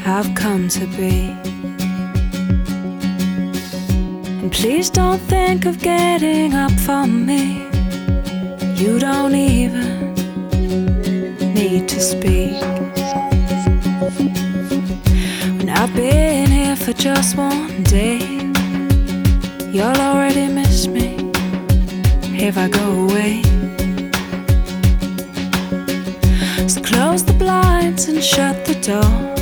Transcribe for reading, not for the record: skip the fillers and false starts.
I've come to be. And please don't think of getting up for me. You don't even need to speak. When I've been here for just one day, you'll already miss me if I go away. So close the blinds and shut the door.